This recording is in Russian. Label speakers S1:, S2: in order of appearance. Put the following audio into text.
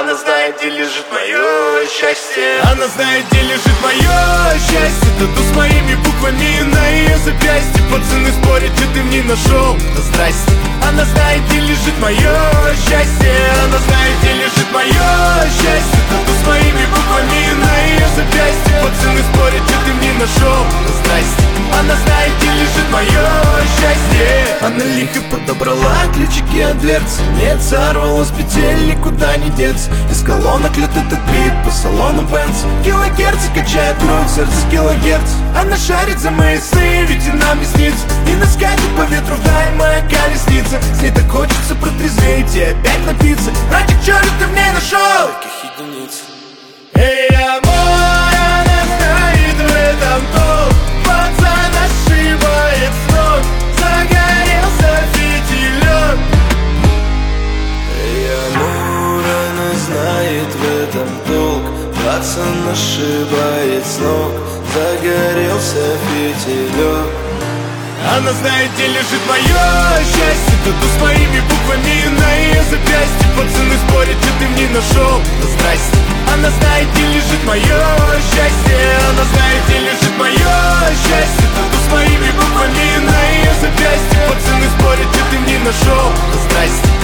S1: Она знает, где лежит мое счастье.
S2: Она знает, где лежит мое счастье. Тату с моими буквами на ее запястье. Пацаны спорят, что ты в ней нашел. Да здрасте. Она знает, где лежит мое счастье. Она знает, где лежит мое счастье. Тату с моими буквами на ее запястье. Пацаны спорят, что ты в ней нашел. Да здрасте. Она знает, где лежит мое счастье. Она лихо подобрала ключики от дверцы. Нет, сорвала с петель, никуда не деться. Из колонок лет этот бит по салону Бенц. Килогерцы качает кровь, сердце килогерц. Она шарит за мои сны, ведь и нам не снится. И наскачет по ветру вдаль моя колесница. С ней так хочется протрезветь и опять напиться. Братик, чё ли ты в ней нашел?
S1: Таких единиц.
S2: Эй, амор, она знает в этом толк. Пацан ошибает с ног. Загорелся фитилек.
S1: Эй, амур, она знает в этом толк. Пацан ошибает с ног. Загорелся фитилек.
S2: Она знает, где лежит мое счастье. Тату с моими буквами на ее запястье. Пацаны спорят, что ты в ней нашел. Да здрасте. Она знает, где лежит мое счастье. Она знает, где лежит мое счастье. Тату с моими буквами на ее запястье. Пацаны спорят, что ты в ней нашел. Да здрасте.